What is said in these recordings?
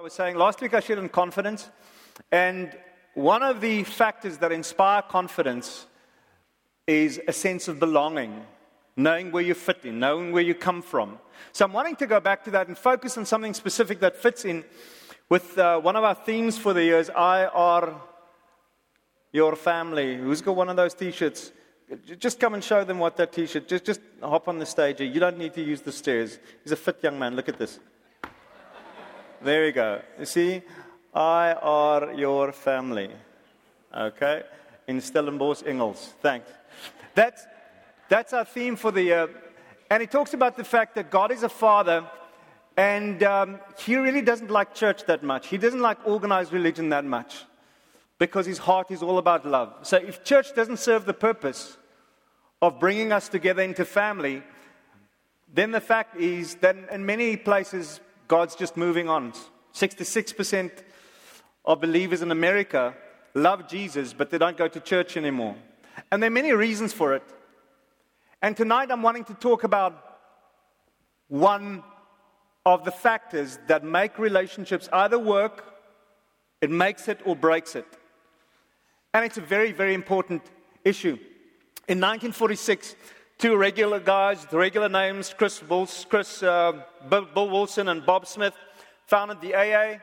was saying, last week I shared on confidence, and one of the factors that inspire confidence is a sense of belonging, knowing where you fit in, knowing where you come from. So I'm wanting to go back to that and focus on something specific that fits in with one of our themes for the year is I are your family. Who's got one of those T-shirts? Just come and show them what that T-shirt, just hop on the stage. You don't need to use the stairs. He's a fit young man. Look at this. There we go. You see? I are your family. Okay? In Stellenbosch, Engels. Thanks. That's our theme for the year. And he talks about the fact that God is a father, and he really doesn't like church that much. He doesn't like organized religion that much, because his heart is all about love. So if church doesn't serve the purpose of bringing us together into family, then the fact is that in many places, God's just moving on. 66% of believers in America love Jesus, but they don't go to church anymore. And there are many reasons for it. And tonight I'm wanting to talk about one of the factors that make relationships either work, it makes it or breaks it. And it's a very, very important issue. In 1946, two regular guys, the regular names, Bill Wilson and Bob Smith, founded the AA.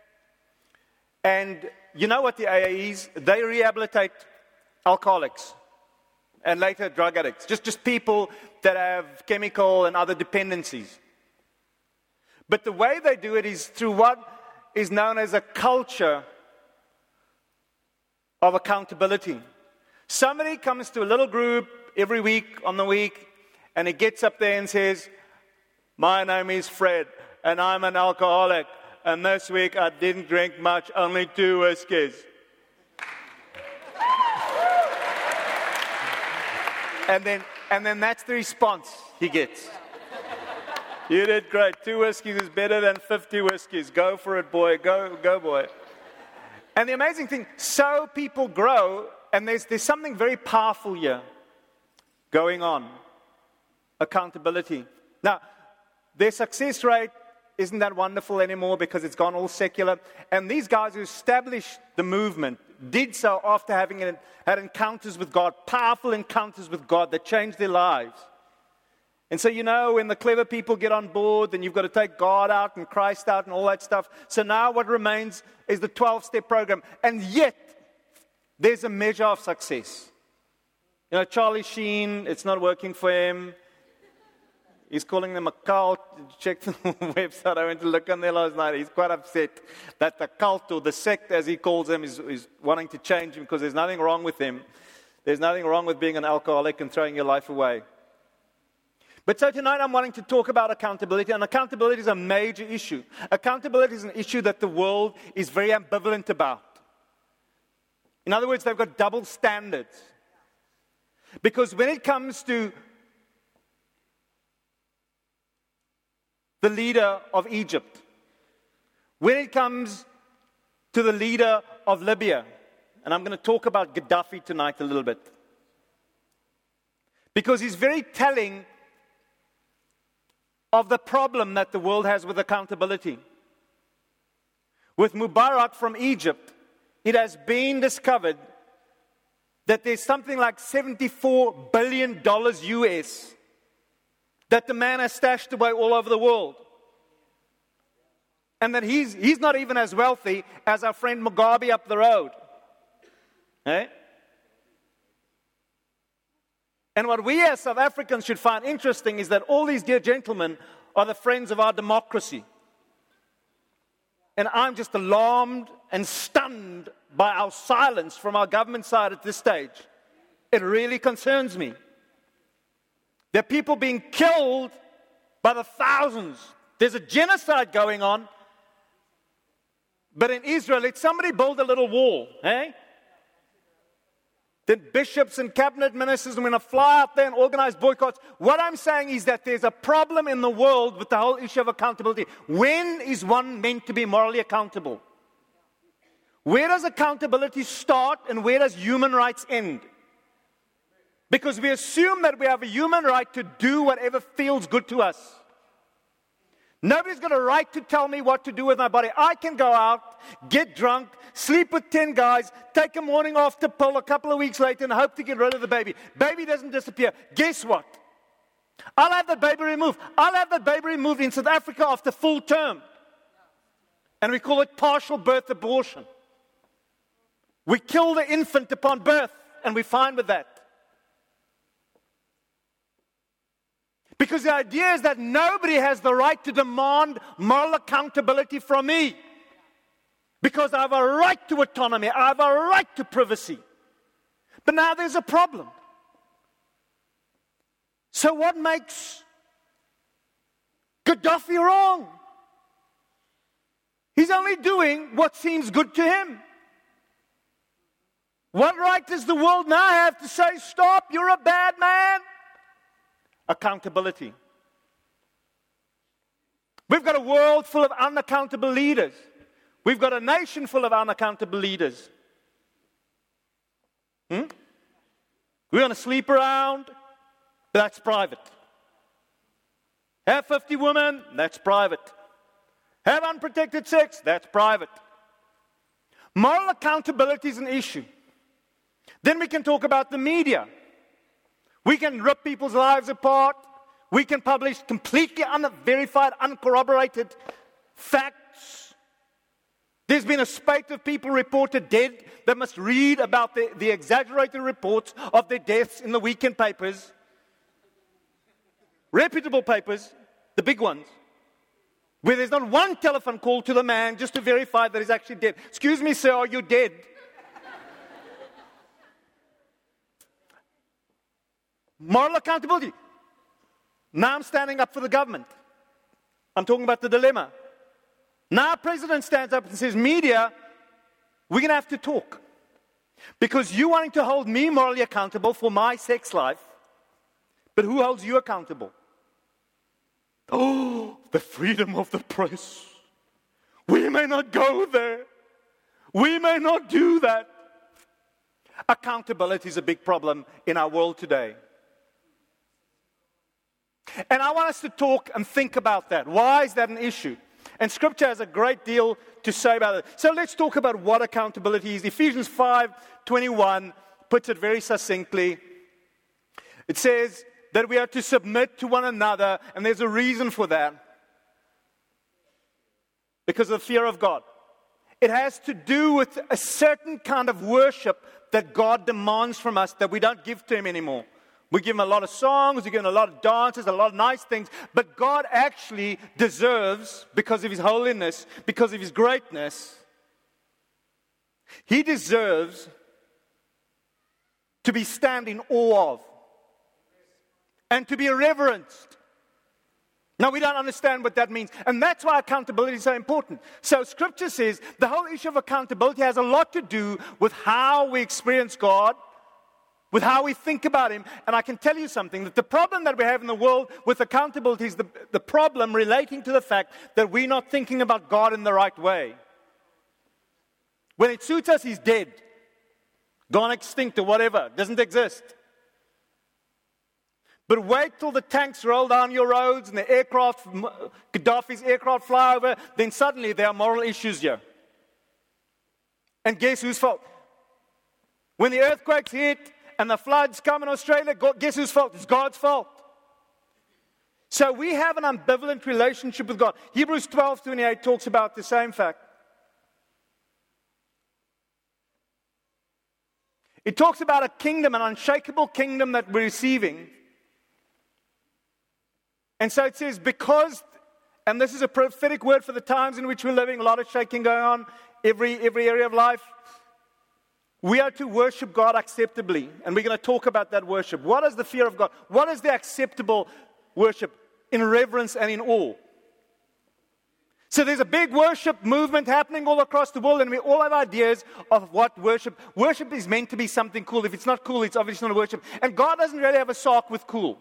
And you know what the AA is? They rehabilitate alcoholics and later drug addicts, just people that have chemical and other dependencies. But the way they do it is through what is known as a culture of accountability. Somebody comes to a little group every week on the week, and he gets up there and says, "My name is Fred, and I'm an alcoholic, and this week I didn't drink much, only 2 whiskeys." And then that's the response he gets. "You did great. 2 whiskeys is better than 50 whiskeys. Go for it, boy. Go, boy." And the amazing thing, so people grow, and there's something very powerful here going on. Accountability. Now, their success rate isn't that wonderful anymore because it's gone all secular. And these guys who established the movement did so after having had encounters with God, powerful encounters with God that changed their lives. And so, when the clever people get on board, then you've got to take God out and Christ out and all that stuff. So now what remains is the 12-step program. And yet, there's a measure of success. Charlie Sheen, it's not working for him. He's calling them a cult. Check the website. I went to look on there last night. He's quite upset that the cult, or the sect as he calls them, is wanting to change him because there's nothing wrong with him. There's nothing wrong with being an alcoholic and throwing your life away. But so tonight I'm wanting to talk about accountability, and accountability is a major issue. Accountability is an issue that the world is very ambivalent about. In other words, they've got double standards. Because when it comes to the leader of Egypt, when it comes to the leader of Libya, and I'm going to talk about Gaddafi tonight a little bit, because he's very telling of the problem that the world has with accountability. With Mubarak from Egypt, it has been discovered that there's something like $74 billion US that the man has stashed away all over the world. And that he's not even as wealthy as our friend Mugabe up the road. Eh? And what we as South Africans should find interesting is that all these dear gentlemen are the friends of our democracy. And I'm just alarmed and stunned by our silence from our government side at this stage. It really concerns me. There are people being killed by the thousands. There's a genocide going on. But in Israel, let somebody build a little wall. Eh? Then bishops and cabinet ministers are going to fly out there and organize boycotts. What I'm saying is that there's a problem in the world with the whole issue of accountability. When is one meant to be morally accountable? Where does accountability start and where does human rights end? Because we assume that we have a human right to do whatever feels good to us. Nobody's got a right to tell me what to do with my body. I can go out, get drunk, sleep with 10 guys, take a morning after pill a couple of weeks later and hope to get rid of the baby. Baby doesn't disappear. Guess what? I'll have the baby removed. I'll have the baby removed in South Africa after full term. And we call it partial birth abortion. We kill the infant upon birth, and we're fine with that. Because the idea is that nobody has the right to demand moral accountability from me. Because I have a right to autonomy. I have a right to privacy. But now there's a problem. So what makes Gaddafi wrong? He's only doing what seems good to him. What right does the world now have to say, stop, you're a bad man? Accountability. We've got a world full of unaccountable leaders. We've got a nation full of unaccountable leaders. We're going to sleep around. That's private. Have 50 women. That's private. Have unprotected sex. That's private. Moral accountability is an issue. Then we can talk about the media. We can rip people's lives apart. We can publish completely unverified, uncorroborated facts. There's been a spate of people reported dead that must read about the exaggerated reports of their deaths in the weekend papers. Reputable papers, the big ones, where there's not one telephone call to the man just to verify that he's actually dead. Excuse me, sir, are you dead? Moral accountability. Now I'm standing up for the government. I'm talking about the dilemma. Now president stands up and says, media, we're going to have to talk. Because you wanting to hold me morally accountable for my sex life, but who holds you accountable? Oh, the freedom of the press. We may not go there. We may not do that. Accountability is a big problem in our world today. And I want us to talk and think about that. Why is that an issue? And Scripture has a great deal to say about it. So let's talk about what accountability is. Ephesians 5:21 puts it very succinctly. It says that we are to submit to one another, and there's a reason for that. Because of the fear of God. It has to do with a certain kind of worship that God demands from us that we don't give to Him anymore. We give Him a lot of songs, we give Him a lot of dances, a lot of nice things. But God actually deserves, because of His holiness, because of His greatness, He deserves to be stand in awe of and to be reverenced. Now, we don't understand what that means. And that's why accountability is so important. So Scripture says the whole issue of accountability has a lot to do with how we experience God, with how we think about Him. And I can tell you something, that the problem that we have in the world with accountability is the problem relating to the fact that we're not thinking about God in the right way. When it suits us, He's dead, gone extinct or whatever, doesn't exist. But wait till the tanks roll down your roads and the aircraft, Gaddafi's aircraft fly over, then suddenly there are moral issues here. And guess whose fault? When the earthquakes hit and the floods come in Australia, guess whose fault? It's God's fault. So we have an ambivalent relationship with God. Hebrews 12:28 talks about the same fact. It talks about a kingdom, an unshakable kingdom that we're receiving. And so it says, because, and this is a prophetic word for the times in which we're living, a lot of shaking going on, every area of life. We are to worship God acceptably. And we're going to talk about that worship. What is the fear of God? What is the acceptable worship? In reverence and in awe. So there's a big worship movement happening all across the world, and we all have ideas of what worship. Worship is meant to be something cool. If it's not cool, it's obviously not worship. And God doesn't really have a sock with cool.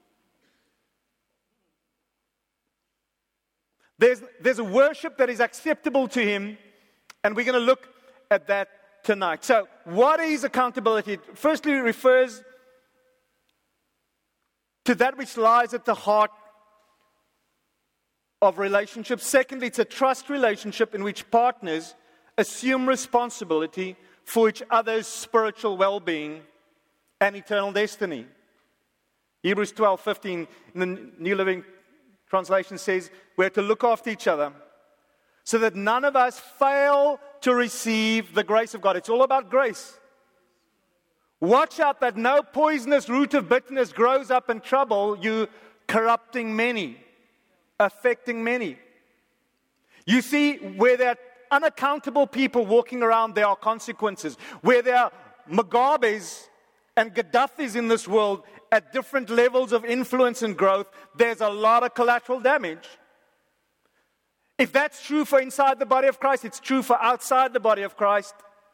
There's a worship that is acceptable to Him, and we're going to look at that tonight. So, what is accountability? It firstly refers to that which lies at the heart of relationship. Secondly, it's a trust relationship in which partners assume responsibility for each other's spiritual well-being and eternal destiny. Hebrews 12:15 in the New Living Translation says, we're to look after each other so that none of us fail to receive the grace of God. It's all about grace. Watch out that no poisonous root of bitterness grows up and trouble you, corrupting many, affecting many. You see, where there are unaccountable people walking around, there are consequences. Where there are Mugabes and Gaddafis in this world at different levels of influence and growth, there's a lot of collateral damage. If that's true for inside the body of Christ, it's true for outside the body of Christ.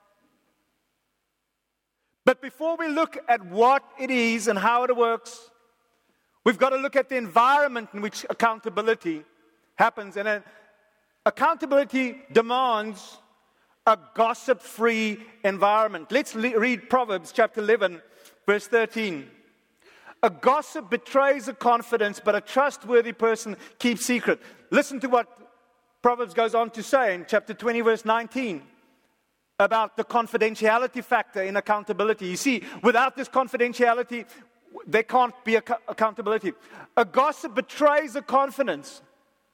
But before we look at what it is and how it works, we've got to look at the environment in which accountability happens. And accountability demands a gossip-free environment. Let's read Proverbs chapter 11, verse 13. A gossip betrays a confidence, but a trustworthy person keeps secret. Listen to what Proverbs goes on to say in chapter 20, verse 19, about the confidentiality factor in accountability. You see, without this confidentiality, there can't be accountability. A gossip betrays a confidence.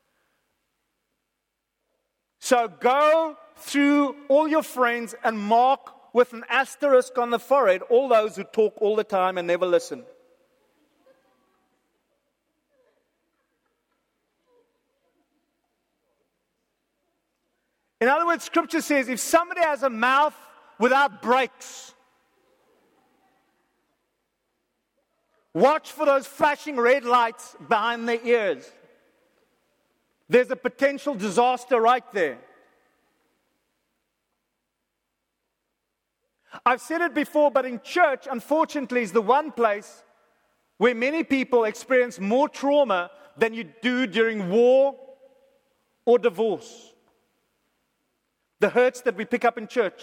So go through all your friends and mark with an asterisk on the forehead all those who talk all the time and never listen. In other words, Scripture says if somebody has a mouth without brakes, watch for those flashing red lights behind their ears. There's a potential disaster right there. I've said it before, but in church, unfortunately, is the one place where many people experience more trauma than you do during war or divorce. The hurts that we pick up in church.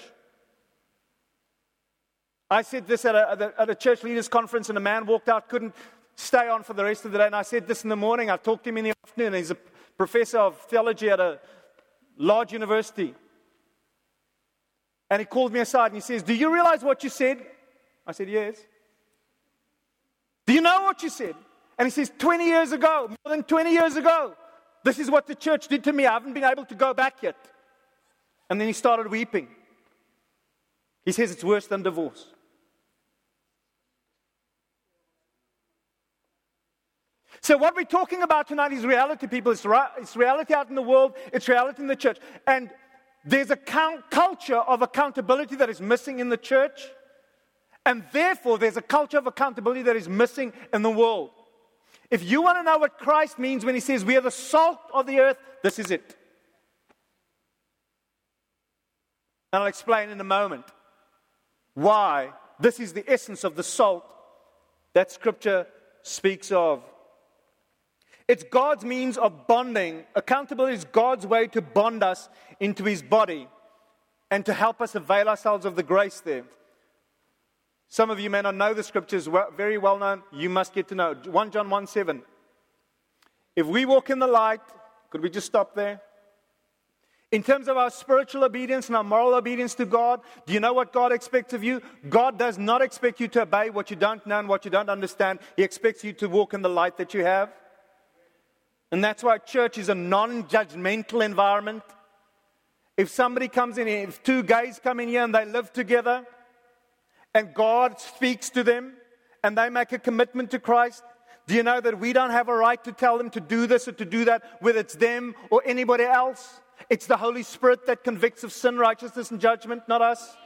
I said this at a church leaders conference, and a man walked out, couldn't stay on for the rest of the day. And I said this in the morning. I talked to him in the afternoon. He's a professor of theology at a large university. And he called me aside and he says, "Do you realize what you said?" I said, "Yes." "Do you know what you said?" And he says, 20 years ago, more than 20 years ago, this is what the church did to me. I haven't been able to go back yet. And then he started weeping. He says it's worse than divorce. So what we're talking about tonight is reality, people. It's reality out in the world. It's reality in the church. And there's a culture of accountability that is missing in the church. And therefore, there's a culture of accountability that is missing in the world. If you want to know what Christ means when he says we are the salt of the earth, this is it. And I'll explain in a moment why this is the essence of the salt that Scripture speaks of. It's God's means of bonding. Accountability is God's way to bond us into His body and to help us avail ourselves of the grace there. Some of you may not know the Scriptures very well known. You must get to know. 1 John 1:7. If we walk in the light, could we just stop there? In terms of our spiritual obedience and our moral obedience to God, do you know what God expects of you? God does not expect you to obey what you don't know and what you don't understand. He expects you to walk in the light that you have. And that's why church is a non-judgmental environment. If somebody comes in here, if two guys come in here and they live together, and God speaks to them, and they make a commitment to Christ, do you know that we don't have a right to tell them to do this or to do that, whether it's them or anybody else? It's the Holy Spirit that convicts of sin, righteousness, and judgment, not us.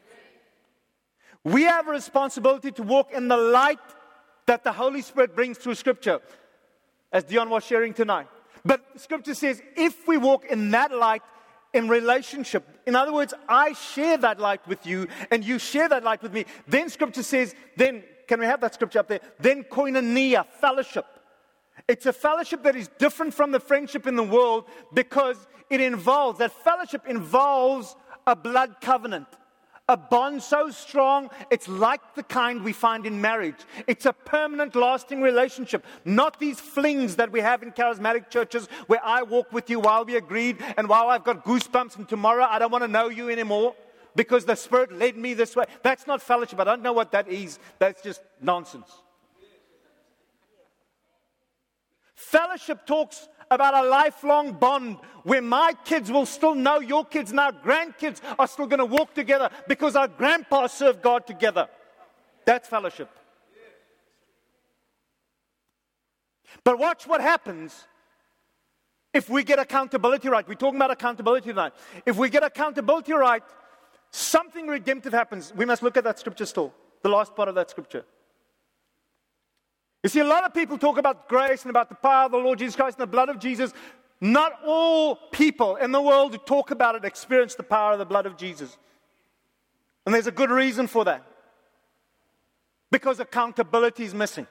We have a responsibility to walk in the light that the Holy Spirit brings through Scripture, as Dion was sharing tonight. But Scripture says, if we walk in that light in relationship, in other words, I share that light with you, and you share that light with me, then Scripture says, then, can we have that Scripture up there? Then koinonia, fellowship. It's a fellowship that is different from the friendship in the world because that fellowship involves a blood covenant, a bond so strong, it's like the kind we find in marriage. It's a permanent, lasting relationship, not these flings that we have in charismatic churches where I walk with you while we agreed and while I've got goosebumps and tomorrow I don't want to know you anymore because the Spirit led me this way. That's not fellowship. I don't know what that is. That's just nonsense. Fellowship talks about a lifelong bond where my kids will still know your kids and our grandkids are still going to walk together because our grandpa served God together. That's fellowship. But watch what happens if we get accountability right. We're talking about accountability tonight. If we get accountability right, something redemptive happens. We must look at that scripture still, the last part of that scripture. You see, a lot of people talk about grace and about the power of the Lord Jesus Christ and the blood of Jesus. Not all people in the world who talk about it experience the power of the blood of Jesus. And there's a good reason for that. Because accountability is missing.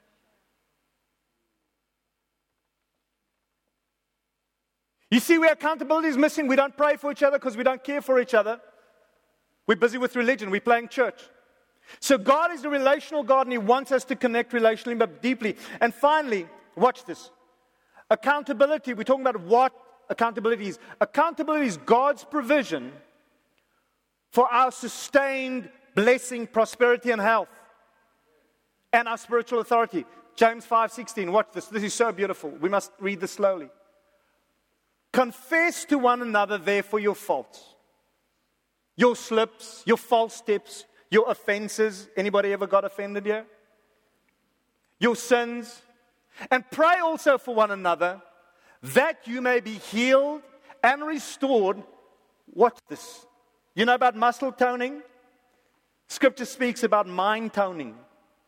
You see, where accountability is missing, we don't pray for each other because we don't care for each other. We're busy with religion. We're playing church. So God is a relational God and He wants us to connect relationally but deeply. And finally, watch this. Accountability, we're talking about what accountability is. Accountability is God's provision for our sustained blessing, prosperity, and health. And our spiritual authority. James 5:16, watch this. This is so beautiful. We must read this slowly. Confess to one another, therefore, your faults. Your slips, your false steps, your offenses. Anybody ever got offended here? Your sins. And pray also for one another that you may be healed and restored. Watch this. You know about muscle toning? Scripture speaks about mind toning.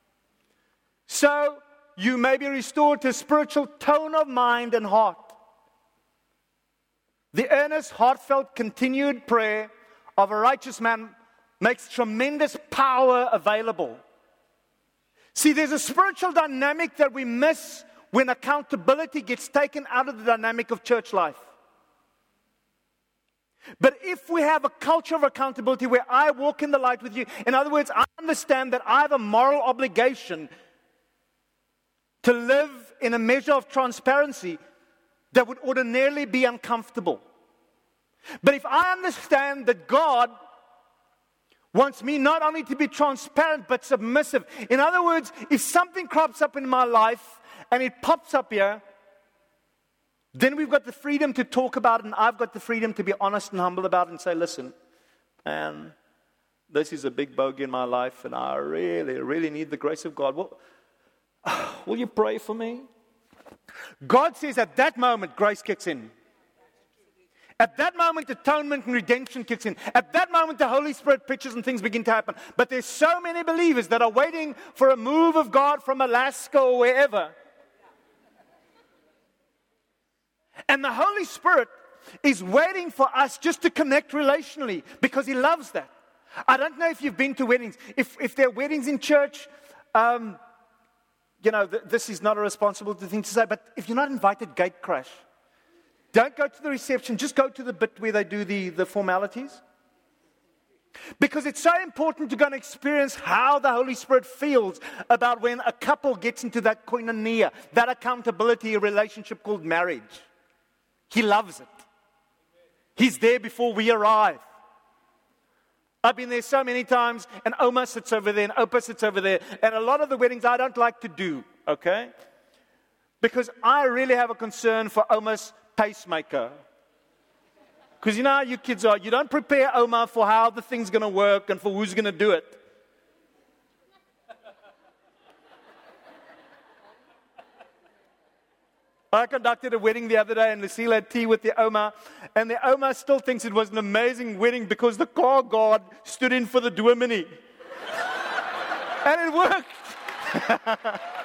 So you may be restored to spiritual tone of mind and heart. The earnest, heartfelt, continued prayer of a righteous man makes tremendous power available. See, there's a spiritual dynamic that we miss when accountability gets taken out of the dynamic of church life. But if we have a culture of accountability where I walk in the light with you, in other words, I understand that I have a moral obligation to live in a measure of transparency that would ordinarily be uncomfortable. But if I understand that God wants me not only to be transparent but submissive. In other words, if something crops up in my life and it pops up here, then we've got the freedom to talk about it, and I've got the freedom to be honest and humble about it and say, listen, man, this is a big bogey in my life and I really, really need the grace of God. Will you pray for me? God says at that moment, grace kicks in. At that moment, atonement and redemption kicks in. At that moment, the Holy Spirit pictures and things begin to happen. But there's so many believers that are waiting for a move of God from Alaska or wherever. And the Holy Spirit is waiting for us just to connect relationally because He loves that. I don't know if you've been to weddings. If there are weddings in church, this is not a responsible thing to say, but if you're not invited, gate crash. Don't go to the reception. Just go to the bit where they do the formalities. Because it's so important to go and experience how the Holy Spirit feels about when a couple gets into that koinonia, that accountability relationship called marriage. He loves it. He's there before we arrive. I've been there so many times, and Oma sits over there, and Opa sits over there, and a lot of the weddings I don't like to do, okay? Because I really have a concern for Oma's pacemaker. Because you know how you kids are. You don't prepare Oma for how the thing's going to work and for who's going to do it. I conducted a wedding the other day and Lucille had tea with the Oma. And the Oma still thinks it was an amazing wedding because the car guard stood in for the dominee. And it worked.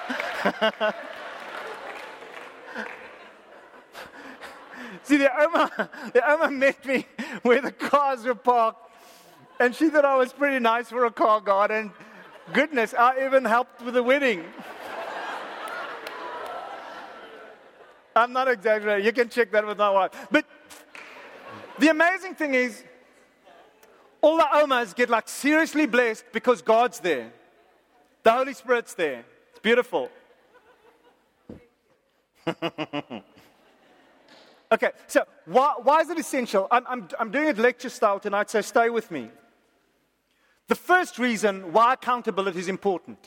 See, the Oma met me where the cars were parked. And she thought I was pretty nice for a car guard. And goodness, I even helped with the wedding. I'm not exaggerating. You can check that with my wife. But the amazing thing is, all the omas get like seriously blessed because God's there. The Holy Spirit's there. It's beautiful. Okay, so why is it essential? I'm doing it lecture style tonight, so stay with me. The first reason why accountability is important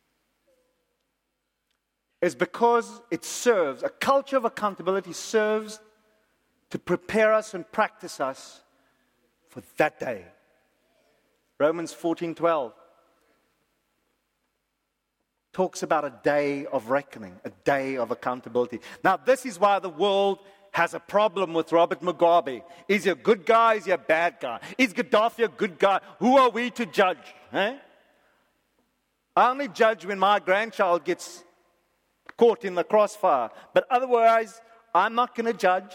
is because it serves, a culture of accountability serves to prepare us and practice us for that day. Romans 14:12 talks about a day of reckoning, a day of accountability. Now, this is why the world has a problem with Robert Mugabe. Is he a good guy? Is he a bad guy? Is Gaddafi a good guy? Who are we to judge? Eh? I only judge when my grandchild gets caught in the crossfire. But otherwise, I'm not going to judge.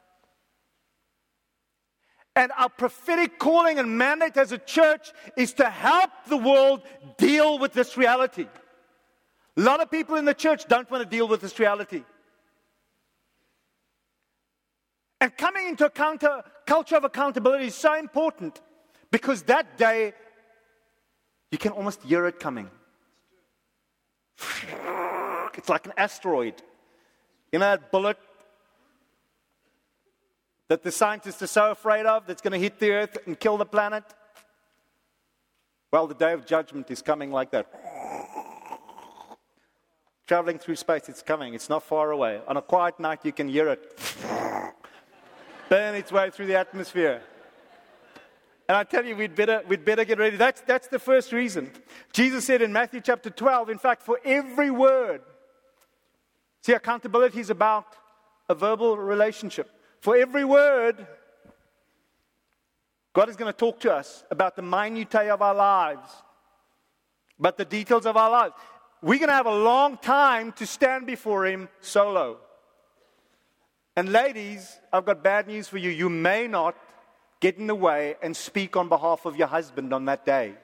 And our prophetic calling and mandate as a church is to help the world deal with this reality. A lot of people in the church don't want to deal with this reality. And coming into a culture of accountability is so important because that day, you can almost hear it coming. It's like an asteroid. You know that bullet that the scientists are so afraid of that's going to hit the earth and kill the planet? Well, the day of judgment is coming like that. Traveling through space, it's coming. It's not far away. On a quiet night, you can hear it burn its way through the atmosphere. And I tell you, we'd better get ready. That's the first reason. Jesus said in Matthew chapter 12, in fact, for every word. See, accountability is about a verbal relationship. For every word, God is going to talk to us about the minutiae of our lives, about the details of our lives. We're going to have a long time to stand before Him solo. And ladies, I've got bad news for you. You may not get in the way and speak on behalf of your husband on that day.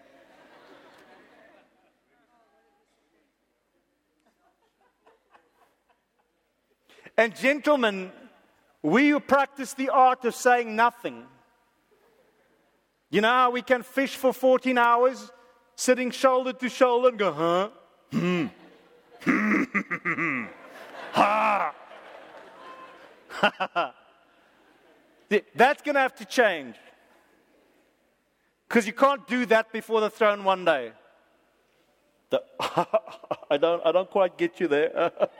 And gentlemen, we who practice the art of saying nothing. You know how we can fish for 14 hours, sitting shoulder to shoulder and go, huh? Ha! That's going to have to change. Because you can't do that before the throne one day. I don't quite get you there.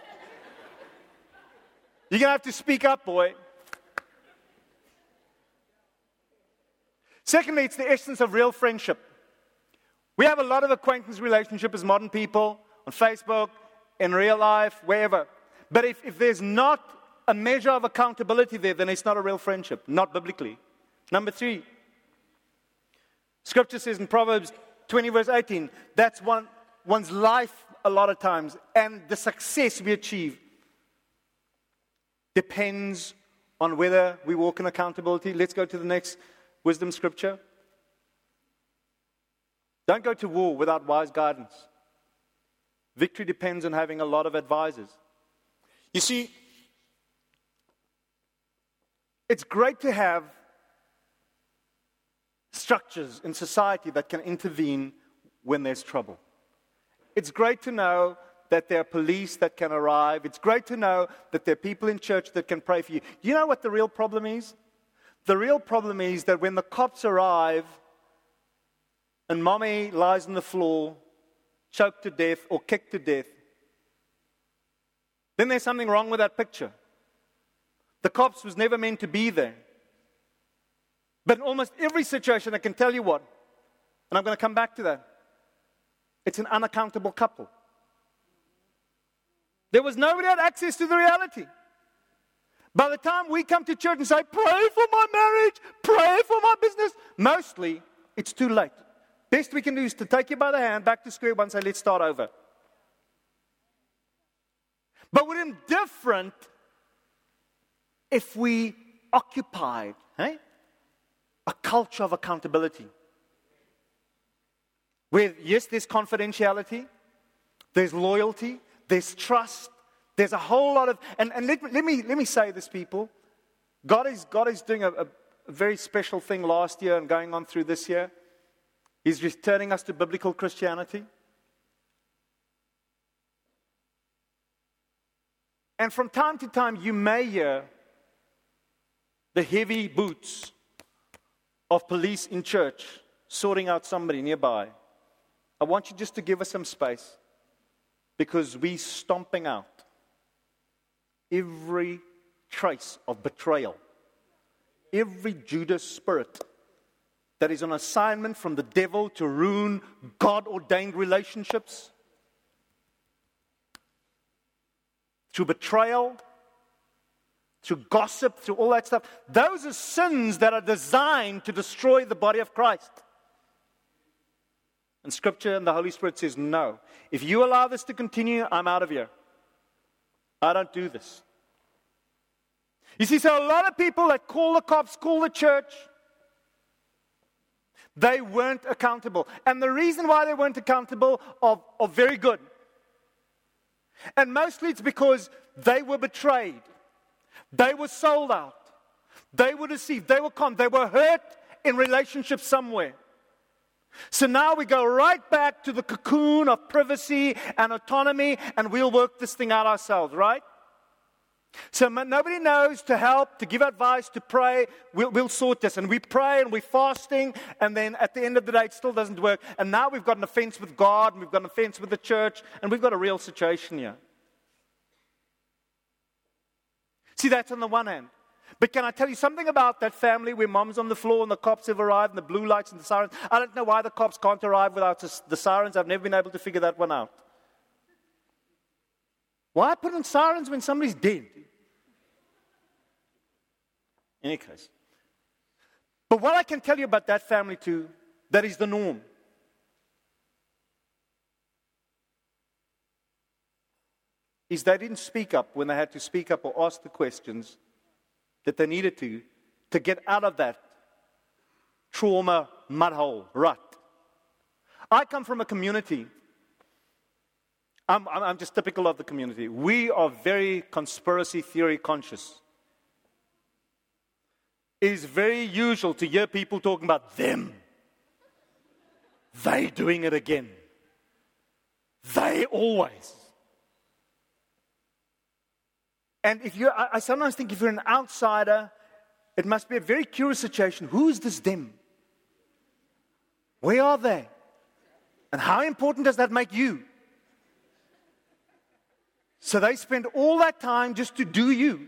You're going to have to speak up, boy. Secondly, it's the essence of real friendship. We have a lot of acquaintance relationship as modern people, on Facebook, in real life, wherever. But if there's not a measure of accountability there, then it's not a real friendship, not biblically. Number 3, Scripture says in Proverbs 20 verse 18, that's one's life a lot of times, and the success we achieve depends on whether we walk in accountability. Let's go to the next wisdom scripture. Don't go to war without wise guidance. Victory depends on having a lot of advisors. You see, it's great to have structures in society that can intervene when there's trouble. It's great to know that there are police that can arrive. It's great to know that there are people in church that can pray for you. You know what the real problem is? The real problem is that when the cops arrive and mommy lies on the floor, choked to death or kicked to death, then there's something wrong with that picture. The cops was never meant to be there. But in almost every situation, I can tell you what, and I'm going to come back to that, it's an unaccountable couple. There was nobody who had access to the reality. By the time we come to church and say, pray for my marriage, pray for my business, mostly it's too late. Best we can do is to take you by the hand back to square one and say, let's start over. But we're indifferent if we occupied a culture of accountability. Where, yes, there's confidentiality, there's loyalty, there's trust, there's a whole lot of... And let me say this, people. God is doing very special thing last year and going on through this year. He's returning us to biblical Christianity. And from time to time, you may hear the heavy boots of police in church sorting out somebody nearby. I want you just to give us some space, because we're stomping out every trace of betrayal, every Judas spirit that is on assignment from the devil to ruin God-ordained relationships, through betrayal, through gossip, through all that stuff. Those are sins that are designed to destroy the body of Christ. And Scripture and the Holy Spirit says, no. If you allow this to continue, I'm out of here. I don't do this. You see, so a lot of people that call the cops, call the church, they weren't accountable. And the reason why they weren't accountable are very good. And mostly it's because they were betrayed. They were sold out. They were deceived. They were conned. They were hurt in relationships somewhere. So now we go right back to the cocoon of privacy and autonomy, and we'll work this thing out ourselves, right? So nobody knows to help, to give advice, to pray. We'll sort this. And we pray and we're fasting, and then at the end of the day, it still doesn't work. And now we've got an offense with God, and we've got an offense with the church, and we've got a real situation here. See, that's on the one hand. But can I tell you something about that family where mom's on the floor and the cops have arrived and the blue lights and the sirens? I don't know why the cops can't arrive without the sirens. I've never been able to figure that one out. Why put on sirens when somebody's dead? In any case. But what I can tell you about that family too, that is the norm. Is they didn't speak up when they had to speak up or ask the questions that they needed to get out of that trauma mudhole, rut. I come from a community. I'm just typical of the community. We are very conspiracy theory conscious. It is very usual to hear people talking about them. They doing it again. They always. And I sometimes think if you're an outsider, it must be a very curious situation. Who is this them? Where are they? And how important does that make you? So they spend all that time just to do you.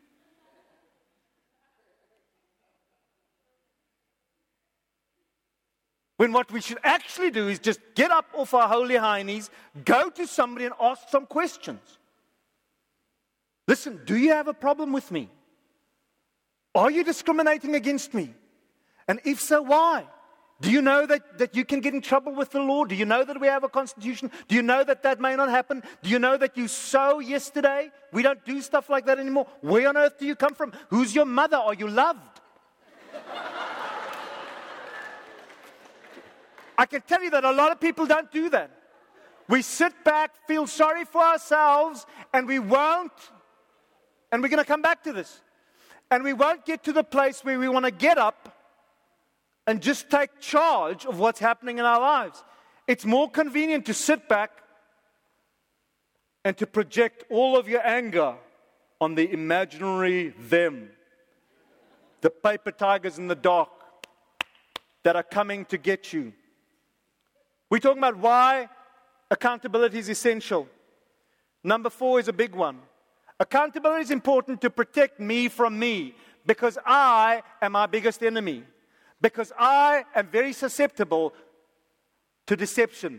When what we should actually do is just get up off our holy heinies, go to somebody and ask some questions. Listen, do you have a problem with me? Are you discriminating against me? And if so, why? Do you know that you can get in trouble with the law? Do you know that we have a constitution? Do you know that that may not happen? Do you know that you sow yesterday? We don't do stuff like that anymore. Where on earth do you come from? Who's your mother? Are you loved? I can tell you that a lot of people don't do that. We sit back, feel sorry for ourselves, and we won't. And we're going to come back to this. And we won't get to the place where we want to get up and just take charge of what's happening in our lives. It's more convenient to sit back and to project all of your anger on the imaginary them. The paper tigers in the dark that are coming to get you. We're talking about why accountability is essential. Number 4 is a big one. Accountability is important to protect me from me, because I am my biggest enemy. Because I am very susceptible to deception.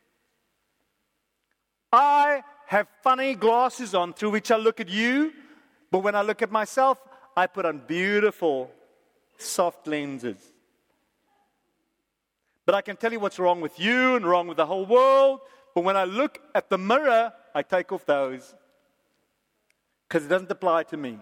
I have funny glasses on through which I look at you, but when I look at myself, I put on beautiful, soft lenses. But I can tell you what's wrong with you and wrong with the whole world, but when I look at the mirror, I take off those. Because it doesn't apply to me.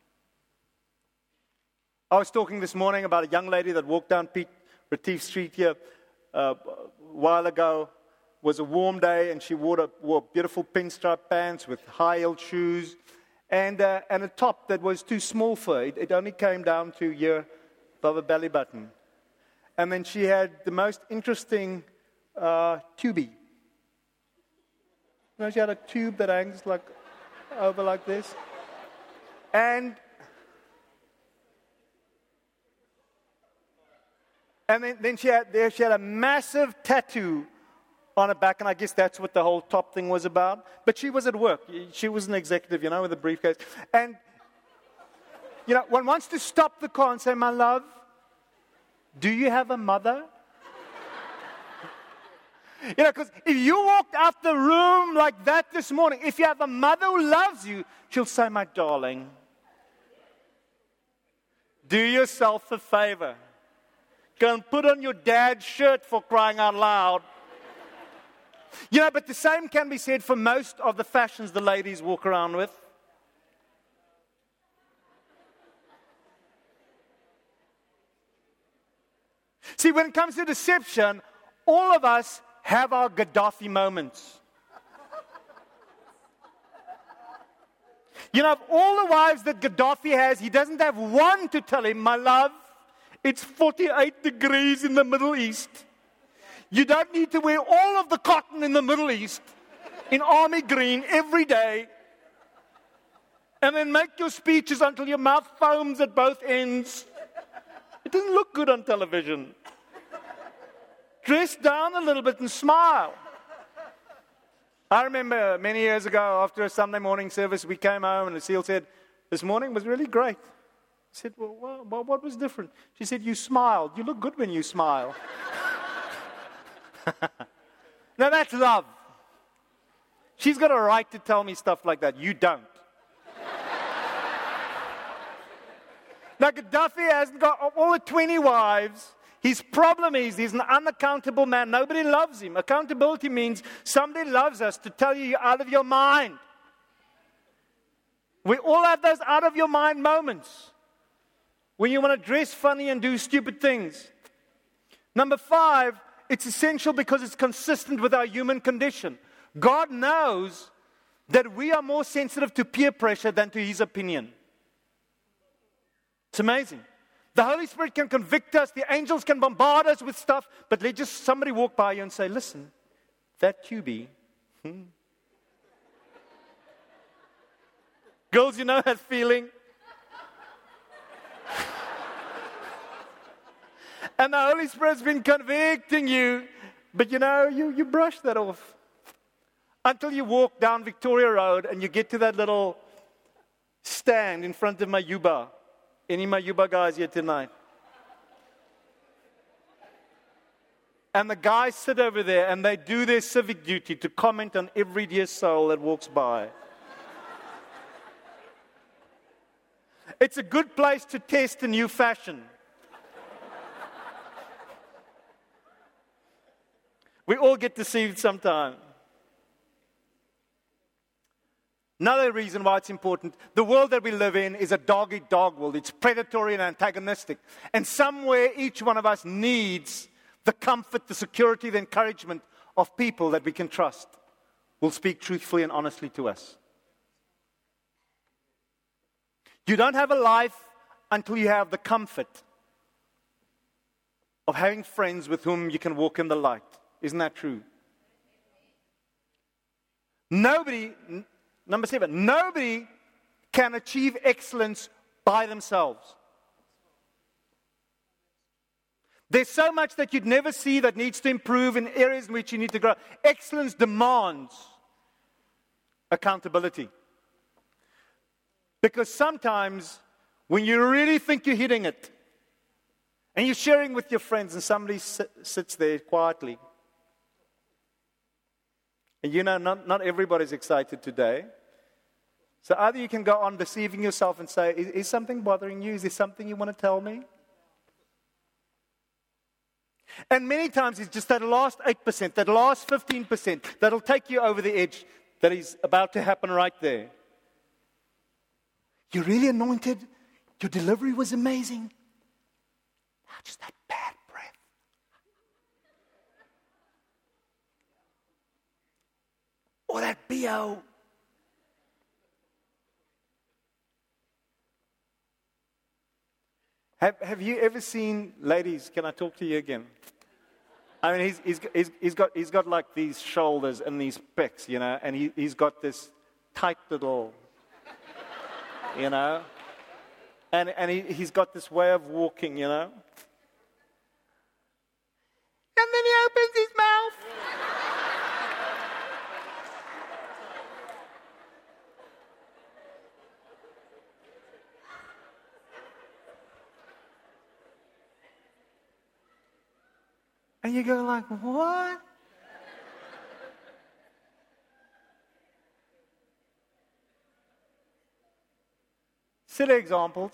I was talking this morning about a young lady that walked down Pete Retief Street here a while ago. It was a warm day, and she wore beautiful pinstripe pants with high-heeled shoes and a top that was too small for her. It only came down to here, above her belly button. And then she had the most interesting tubie. She had a tube that hangs over like this. And then she had a massive tattoo on her back, and I guess that's what the whole top thing was about. But she was at work. She was an executive, with a briefcase. And, one wants to stop the car and say, my love, do you have a mother? Because if you walked out the room like that this morning, if you have a mother who loves you, she'll say, my darling, do yourself a favor. Go and put on your dad's shirt, for crying out loud. But the same can be said for most of the fashions the ladies walk around with. See, when it comes to deception, all of us have our Gaddafi moments. Of all the wives that Gaddafi has, he doesn't have one to tell him, my love, it's 48 degrees in the Middle East. You don't need to wear all of the cotton in the Middle East in army green every day. And then make your speeches until your mouth foams at both ends. It doesn't look good on television. Dress down a little bit and smile. I remember many years ago, after a Sunday morning service, we came home and Lucille said, this morning was really great. I said, well, what was different? She said, you smiled. You look good when you smile. Now that's love. She's got a right to tell me stuff like that. You don't. Now Gaddafi hasn't got all the 20 wives. His problem is he's an unaccountable man. Nobody loves him. Accountability means somebody loves us to tell you you're out of your mind. We all have those out of your mind moments when you want to dress funny and do stupid things. Number 5, it's essential because it's consistent with our human condition. God knows that we are more sensitive to peer pressure than to His opinion. It's amazing. The Holy Spirit can convict us. The angels can bombard us with stuff. But let just somebody walk by you and say, listen, that QB. Girls, you know that feeling? And the Holy Spirit's been convicting you. But you brush that off. Until you walk down Victoria Road and you get to that little stand in front of Mayuba. Any Mayuba guys here tonight? And the guys sit over there and they do their civic duty to comment on every dear soul that walks by. It's a good place to test a new fashion. We all get deceived sometime. Another reason why it's important, the world that we live in is a dog-eat-dog world. It's predatory and antagonistic. And somewhere each one of us needs the comfort, the security, the encouragement of people that we can trust, will speak truthfully and honestly to us. You don't have a life until you have the comfort of having friends with whom you can walk in the light. Isn't that true? Number 7, nobody can achieve excellence by themselves. There's so much that you'd never see that needs to improve in areas in which you need to grow. Excellence demands accountability. Because sometimes when you really think you're hitting it, and you're sharing with your friends and somebody sits there quietly, and not everybody's excited today. So either you can go on deceiving yourself and say, is something bothering you? Is there something you want to tell me? And many times it's just that last 8%, that last 15% that'll take you over the edge that is about to happen right there. You're really anointed. Your delivery was amazing. Now just that bad breath. Or that BO. Have you ever seen, ladies, can I talk to you again? I mean, he's got like these shoulders and these pecs, and he's got this tight little, and he's got this way of walking, And then he opens his mouth. And you go like, what? Silly examples.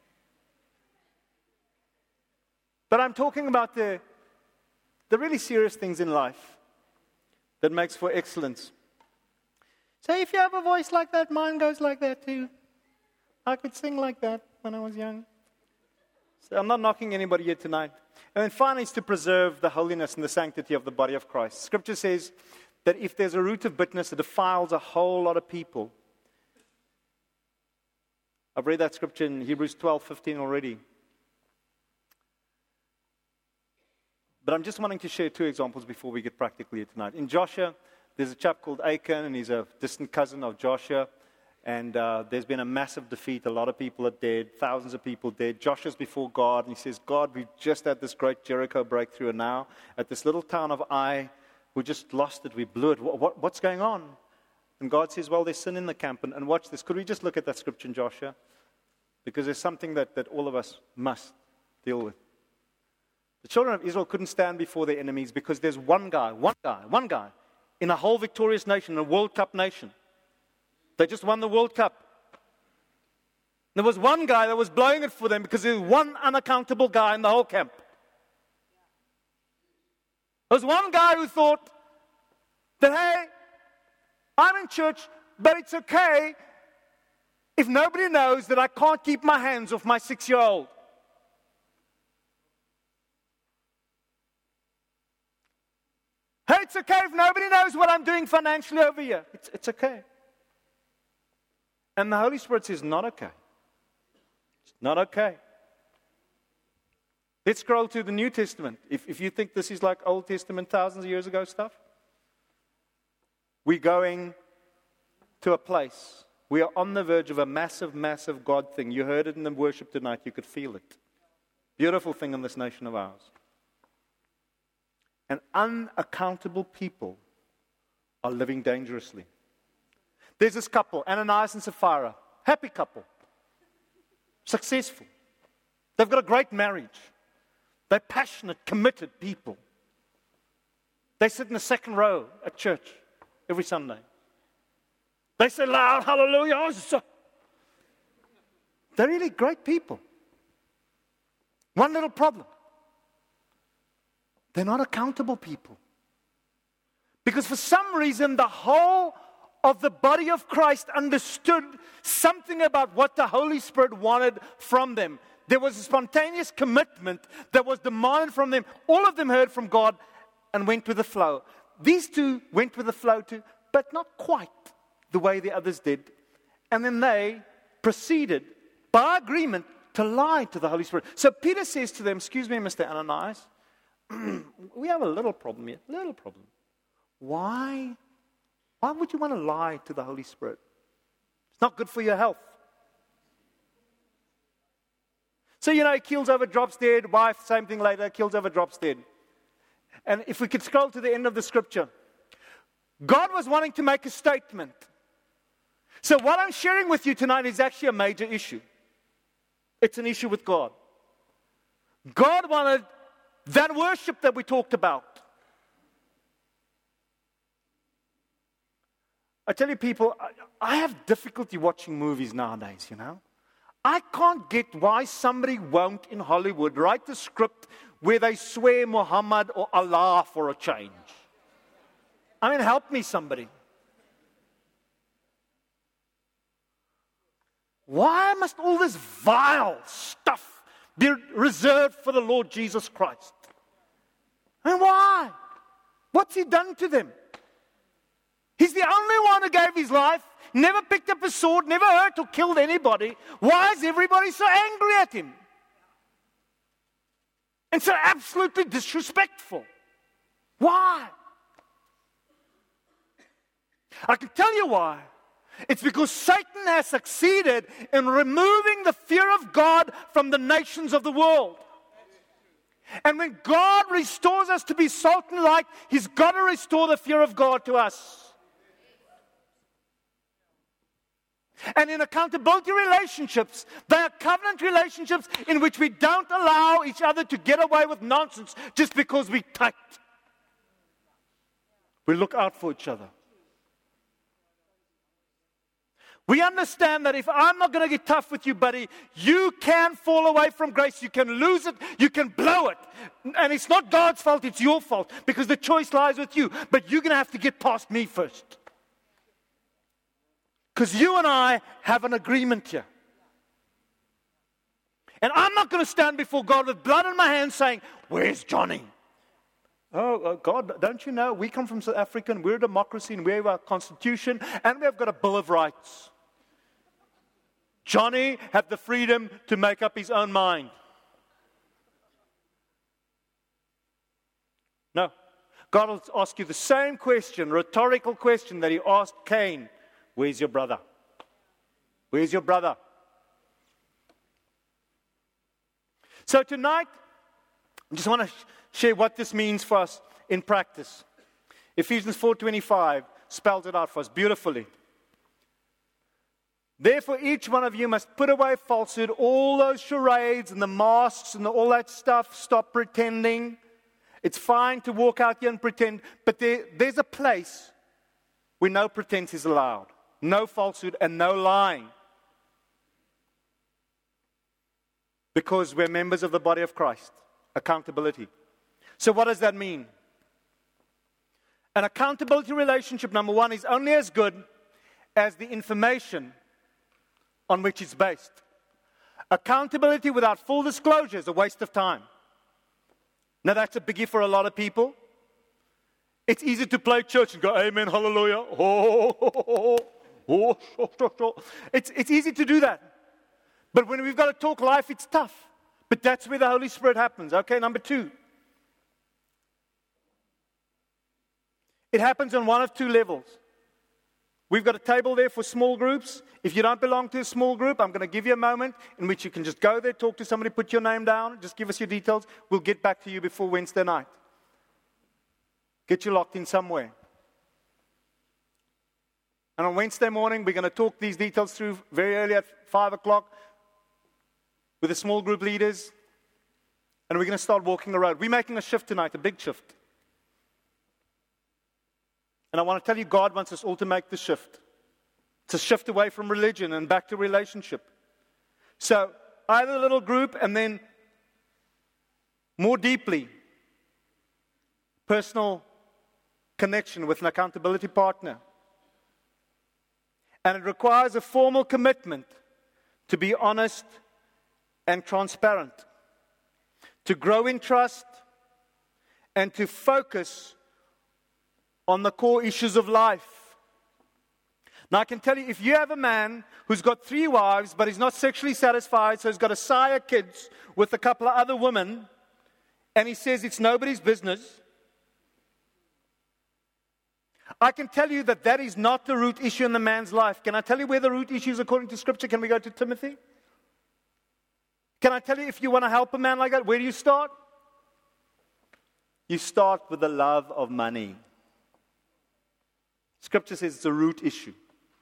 But I'm talking about the really serious things in life that makes for excellence. So if you have a voice like that, mine goes like that too. I could sing like that when I was young. So I'm not knocking anybody here tonight. And then finally, it's to preserve the holiness and the sanctity of the body of Christ. Scripture says that if there's a root of bitterness that defiles a whole lot of people. I've read that scripture in Hebrews 12:15 already. But I'm just wanting to share two examples before we get practical here tonight. In Joshua, there's a chap called Achan, and he's a distant cousin of Joshua. And there's been a massive defeat. A lot of people are dead. Thousands of people dead. Joshua's before God, and he says, God, we've just had this great Jericho breakthrough, and now at this little town of Ai, we just lost it. We blew it. What's going on? And God says, well, there's sin in the camp. And watch this. Could we just look at that scripture in Joshua? Because there's something that all of us must deal with. The children of Israel couldn't stand before their enemies because there's one guy in a whole victorious nation, a World Cup nation. They just won the World Cup. There was one guy that was blowing it for them because there was one unaccountable guy in the whole camp. There was one guy who thought that, hey, I'm in church, but it's okay if nobody knows that I can't keep my hands off my 6-year-old. Hey, it's okay if nobody knows what I'm doing financially over here. It's okay. And the Holy Spirit says, not okay. It's not okay. Let's scroll to the New Testament. If you think this is like Old Testament, thousands of years ago stuff, we're going to a place. We are on the verge of a massive, massive God thing. You heard it in the worship tonight. You could feel it. Beautiful thing in this nation of ours. And unaccountable people are living dangerously. There's this couple, Ananias and Sapphira. Happy couple. Successful. They've got a great marriage. They're passionate, committed people. They sit in the second row at church every Sunday. They say loud, hallelujah. They're really great people. One little problem. They're not accountable people. Because for some reason, the whole of the body of Christ understood something about what the Holy Spirit wanted from them. There was a spontaneous commitment that was demanded from them. All of them heard from God and went with the flow. These two went with the flow too, but not quite the way the others did. And then they proceeded, by agreement, to lie to the Holy Spirit. So Peter says to them, excuse me, Mr. Ananias, we have a little problem here, little problem. Why would you want to lie to the Holy Spirit? It's not good for your health. So, he keels over, drops dead. Wife, same thing later, keels over, drops dead. And if we could scroll to the end of the scripture, God was wanting to make a statement. So what I'm sharing with you tonight is actually a major issue. It's an issue with God. God wanted that worship that we talked about. I tell you people, I have difficulty watching movies nowadays, I can't get why somebody won't in Hollywood write a script where they swear Muhammad or Allah for a change. I mean, help me somebody. Why must all this vile stuff be reserved for the Lord Jesus Christ? And why? What's He done to them? He's the only one who gave His life, never picked up a sword, never hurt or killed anybody. Why is everybody so angry at Him? And so absolutely disrespectful. Why? I can tell you why. It's because Satan has succeeded in removing the fear of God from the nations of the world. And when God restores us to be salt and light, He's got to restore the fear of God to us. And in accountability relationships, they are covenant relationships in which we don't allow each other to get away with nonsense just because we're tight. We look out for each other. We understand that if I'm not going to get tough with you, buddy, you can fall away from grace. You can lose it. You can blow it. And it's not God's fault. It's your fault because the choice lies with you. But you're going to have to get past me first. Because you and I have an agreement here. And I'm not going to stand before God with blood in my hands saying, where's Johnny? Oh, God, don't you know? We come from South Africa and we're a democracy and we have a constitution and we have got a Bill of Rights. Johnny had the freedom to make up his own mind. No. God will ask you the same question, rhetorical question that He asked Cain. Where's your brother? Where's your brother? So tonight, I just want to share what this means for us in practice. Ephesians 4:25 spells it out for us beautifully. Therefore, each one of you must put away falsehood, all those charades and the masks and all that stuff. Stop pretending. It's fine to walk out here and pretend, but there's a place where no pretense is allowed. No falsehood and no lying. Because we're members of the body of Christ. Accountability. So what does that mean? An accountability relationship, number one, is only as good as the information on which it's based. Accountability without full disclosure is a waste of time. Now that's a biggie for a lot of people. It's easy to play church and go, amen, hallelujah. It's easy to do that. But when we've got to talk life, it's tough. But that's where the Holy Spirit happens. Okay, number two. It happens on one of two levels. We've got a table there for small groups. If you don't belong to a small group, I'm going to give you a moment in which you can just go there, talk to somebody, put your name down, just give us your details. We'll get back to you before Wednesday night. Get you locked in somewhere. And on Wednesday morning, we're going to talk these details through very early at 5 o'clock with the small group leaders. And we're going to start walking the road. We're making a shift tonight, a big shift. And I want to tell you, God wants us all to make the shift. It's a shift away from religion and back to relationship. So, either a little group and then more deeply, personal connection with an accountability partner. And it requires a formal commitment to be honest and transparent, to grow in trust, and to focus on the core issues of life. Now, I can tell you, if you have a man who's got 3 wives, but he's not sexually satisfied, so he's got a sire kids with a couple of other women, and he says it's nobody's business, I can tell you that that is not the root issue in the man's life. Can I tell you where the root issue is according to Scripture? Can we go to Timothy? Can I tell you, if you want to help a man like that, where do you start? You start with the love of money. Scripture says it's a root issue.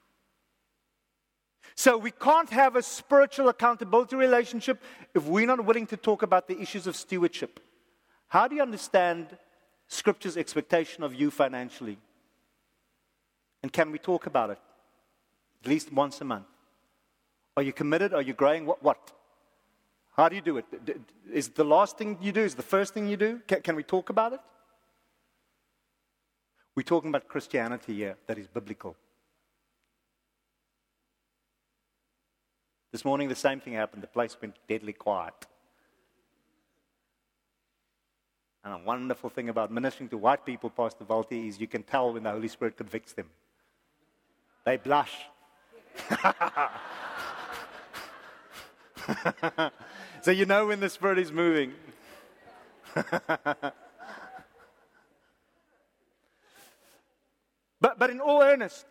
So we can't have a spiritual accountability relationship if we're not willing to talk about the issues of stewardship. How do you understand Scripture's expectation of you financially? And can we talk about it? At least once a month. Are you committed? Are you growing? What? How do you do it? Is it the last thing you do? Is it the first thing you do? Can we talk about it? We're talking about Christianity here that is biblical. This morning, the same thing happened. The place went deadly quiet. And a wonderful thing about ministering to white people, Pastor Valti, is you can tell when the Holy Spirit convicts them. They blush. So you know when the Spirit is moving. But in all earnest,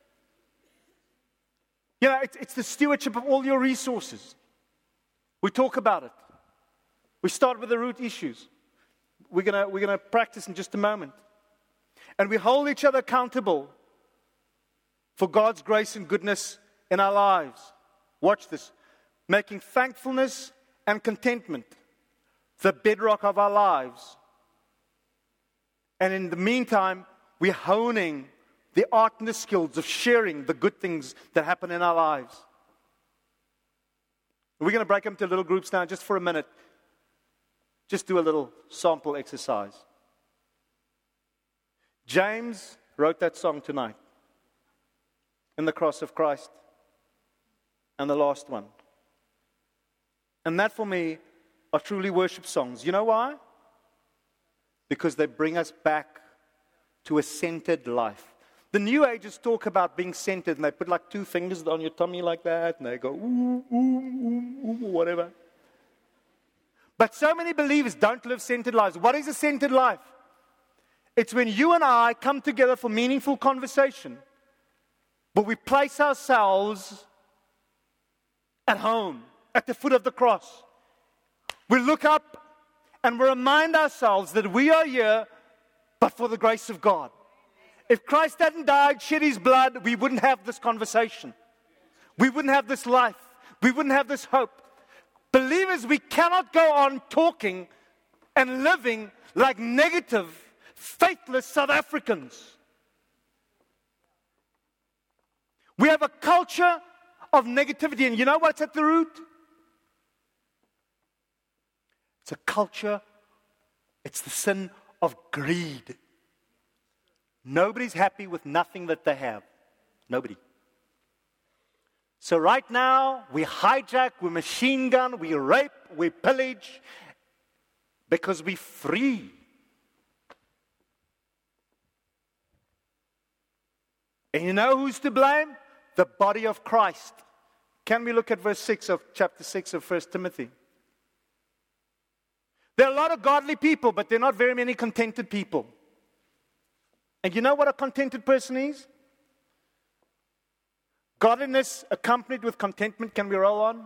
it's the stewardship of all your resources. We talk about it. We start with the root issues. We're gonna practice in just a moment. And we hold each other accountable for God's grace and goodness in our lives. Watch this. Making thankfulness and contentment the bedrock of our lives. And in the meantime, we're honing the art and the skills of sharing the good things that happen in our lives. We're going to break them into little groups now, just for a minute. Just do a little sample exercise. James wrote that song tonight, In the Cross of Christ, and the last one. And that for me are truly worship songs. You know why? Because they bring us back to a centered life. The New Agers talk about being centered, and they put like 2 fingers on your tummy like that, and they go, ooh, ooh, ooh, ooh, whatever. But so many believers don't live centered lives. What is a centered life? It's when you and I come together for meaningful conversation, but we place ourselves at home, at the foot of the cross. We look up and we remind ourselves that we are here, but for the grace of God. If Christ hadn't died, shed His blood, we wouldn't have this conversation. We wouldn't have this life. We wouldn't have this hope. Believers, we cannot go on talking and living like negative, faithless South Africans. We have a culture of negativity, and you know what's at the root? It's a culture, it's the sin of greed. Nobody's happy with nothing that they have. Nobody. So right now, we hijack, we machine gun, we rape, we pillage, because we're free. And you know who's to blame? The body of Christ. Can we look at verse 6 of chapter 6 of 1 Timothy? There are a lot of godly people, but there are not very many contented people. And you know what a contented person is? Godliness accompanied with contentment. Can we roll on?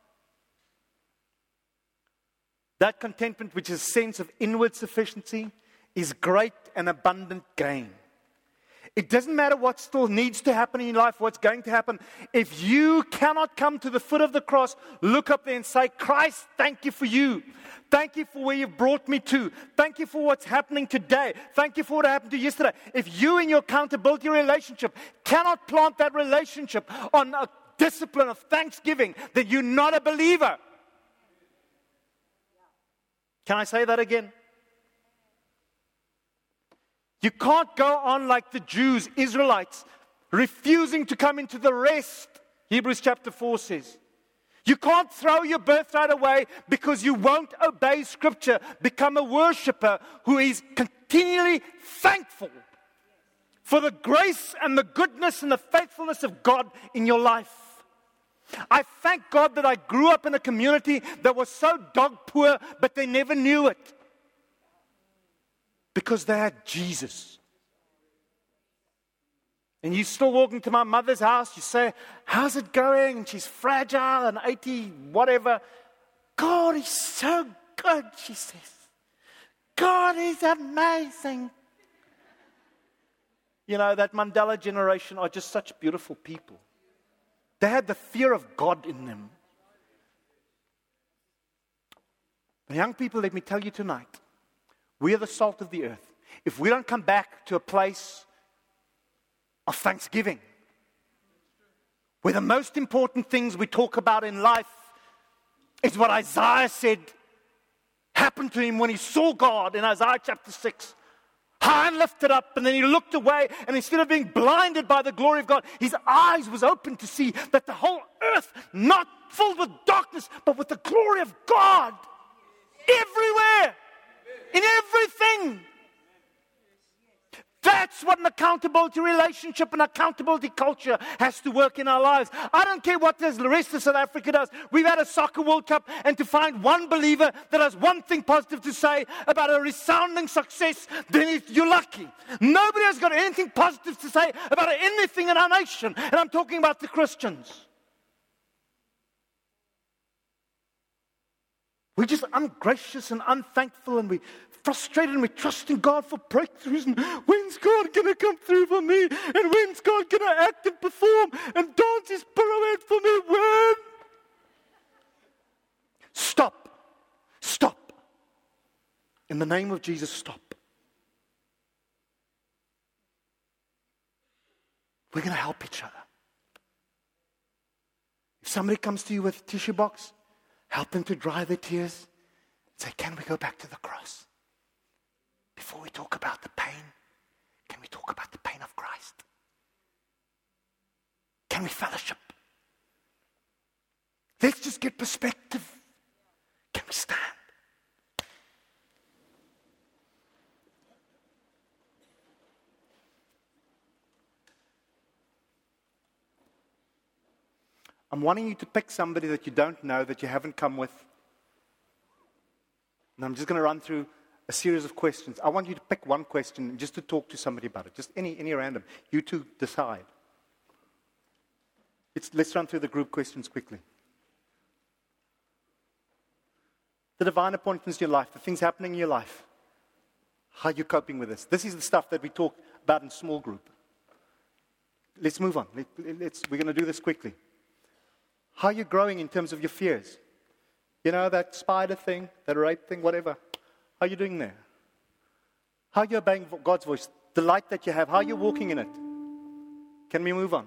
That contentment, which is a sense of inward sufficiency, is great and abundant gain. It doesn't matter what still needs to happen in your life, what's going to happen. If you cannot come to the foot of the cross, look up there and say, Christ, thank you for you. Thank you for where you've brought me to. Thank you for what's happening today. Thank you for what happened to you yesterday. If you in your accountability relationship cannot plant that relationship on a discipline of thanksgiving, then you're not a believer. Can I say that again? You can't go on like the Jews, Israelites, refusing to come into the rest, Hebrews chapter 4 says. You can't throw your birthright away because you won't obey Scripture. Become a worshiper who is continually thankful for the grace and the goodness and the faithfulness of God in your life. I thank God that I grew up in a community that was so dog poor, but they never knew it. Because they had Jesus. And you still walk into my mother's house, you say, how's it going? And she's fragile and 80, whatever. God is so good, she says. God is amazing. You know, that Mandela generation are just such beautiful people. They had the fear of God in them. The young people, let me tell you tonight, we are the salt of the earth. If we don't come back to a place of thanksgiving, where the most important things we talk about in life is what Isaiah said happened to him when he saw God in Isaiah chapter 6. High and lifted up, and then he looked away, and instead of being blinded by the glory of God, his eyes was open to see that the whole earth, not filled with darkness, but with the glory of God everywhere. In everything. That's That's what an accountability relationship and accountability culture has to work in our lives. I don't care what the rest of South Africa does. We've had a soccer World Cup, and to find one believer that has one thing positive to say about a resounding success, then you're lucky. Nobody has got anything positive to say about anything in our nation. And I'm talking about the Christians. We're just ungracious and unthankful, and we're frustrated, and we're trusting God for breakthroughs. And when's God going to come through for me? And when's God going to act and perform and dance His pirouette for me? When? Stop. Stop. In the name of Jesus, stop. We're going to help each other. If somebody comes to you with a tissue box, help them to dry their tears. Say, can we go back to the cross? Before we talk about the pain, can we talk about the pain of Christ? Can we fellowship? Let's just get perspective. Can we stand? I'm wanting you to pick somebody that you don't know, that you haven't come with. And I'm just going to run through a series of questions. I want you to pick one question and just to talk to somebody about it. Just any random. You two decide. Let's run through the group questions quickly. The divine appointments in your life, the things happening in your life. How are you coping with this? This is the stuff that we talk about in small group. Let's move on. We're going to do this quickly. How are you growing in terms of your fears? You know, that spider thing, that rape thing, whatever. How are you doing there? How are you obeying God's voice? The light that you have, how are you walking in it? Can we move on?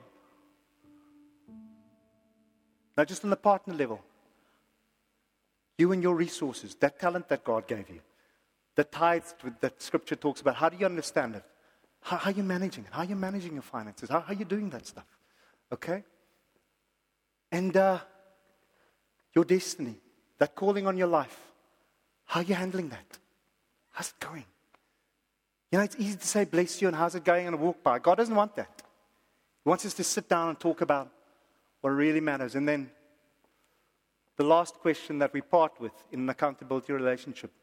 Now, just on the partner level. You and your resources, that talent that God gave you. The tithes that Scripture talks about. How do you understand it? How are you managing it? How are you managing your finances? How are you doing that stuff? Okay? And your destiny, that calling on your life, how are you handling that? How's it going? You know, it's easy to say, bless you, and how's it going, and walk by. God doesn't want that. He wants us to sit down and talk about what really matters. And then the last question that we part with in an accountability relationship.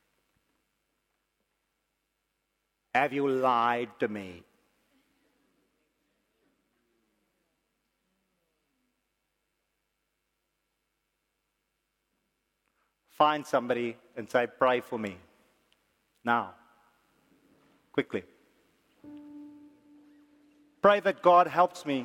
Have you lied to me? Find somebody and say, pray for me. Now. Quickly. Pray that God helps me.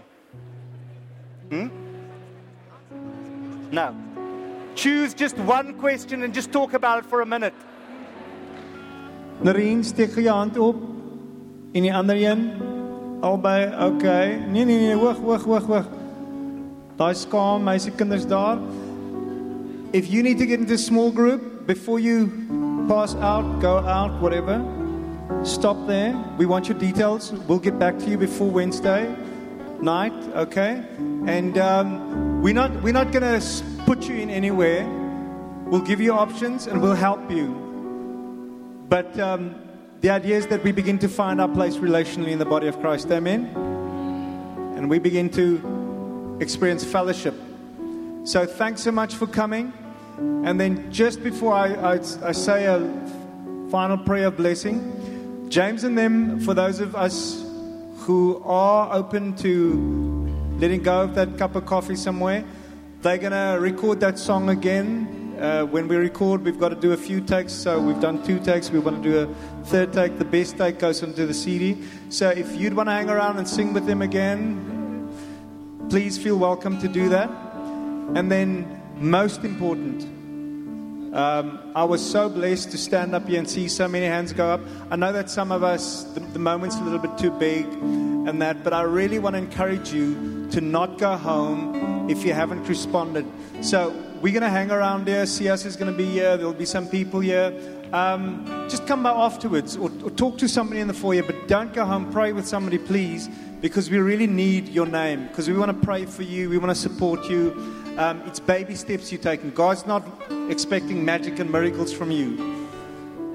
No. Choose just one question and just talk about it for a minute. Nareen, steek je hand op. En die ander een. Albei, okay. Nee, wag. Daai skaam, meisie kinders daar. If you need to get into a small group, before you pass out, go out, whatever, stop there. We want your details. We'll get back to you before Wednesday night, okay? And we're not going to put you in anywhere. We'll give you options and we'll help you. But the idea is that we begin to find our place relationally in the body of Christ, amen? And we begin to experience fellowship. So thanks so much for coming. And then just before I say a final prayer of blessing, James and them, for those of us who are open to letting go of that cup of coffee somewhere, they're going to record that song again. When we record, we've got to do a few takes. So we've done 2 takes. We want to do a 3rd take. The best take goes onto the CD. So if you'd want to hang around and sing with them again, please feel welcome to do that. And then, most important, I was so blessed to stand up here and see so many hands go up. I know that some of us, the moment's a little bit too big and that, but I really want to encourage you to not go home if you haven't responded. So we're going to hang around here. CS is going to be here. There'll be some people here. Just come by afterwards or talk to somebody in the foyer, but don't go home. Pray with somebody, please, because we really need your name, because we want to pray for you. We want to support you. It's baby steps you're taking. God's not expecting magic and miracles from you.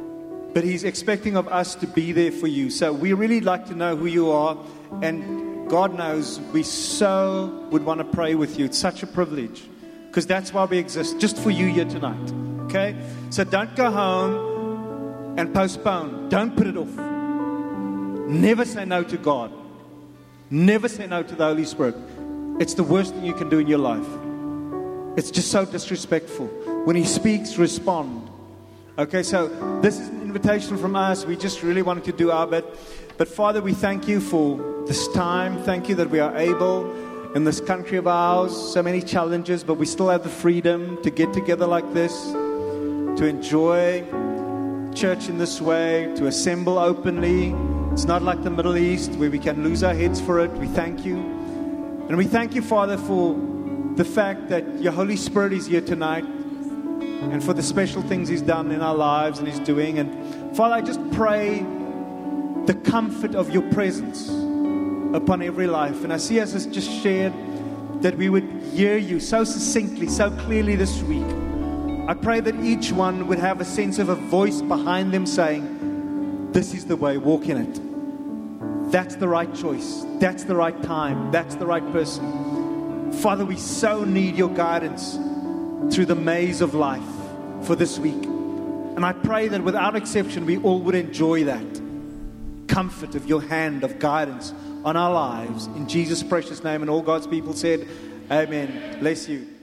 but He's expecting of us to be there for you. So we really like to know who you are, and God knows we so would want to pray with you. It's such a privilege, because that's why we exist, just for you here tonight. Okay? So don't go home and postpone. Don't put it off. Never say no to God. Never say no to the Holy Spirit. It's the worst thing you can do in your life. It's just so disrespectful. When He speaks, respond. Okay, so this is an invitation from us. We just really wanted to do our bit. But Father, we thank you for this time. Thank you that we are able in this country of ours, so many challenges, but we still have the freedom to get together like this, to enjoy church in this way, to assemble openly. It's not like the Middle East where we can lose our heads for it. We thank you. And we thank you, Father, for the fact that your Holy Spirit is here tonight, and for the special things He's done in our lives and He's doing. And Father, I just pray the comfort of your presence upon every life. And I see us as just shared that we would hear you so succinctly, so clearly this week. I pray that each one would have a sense of a voice behind them saying, this is the way, walk in it. That's the right choice. That's the right time. That's the right person. Father, we so need your guidance through the maze of life for this week. And I pray that without exception, we all would enjoy that comfort of your hand of guidance on our lives. In Jesus' precious name. And all God's people said, amen. Bless you.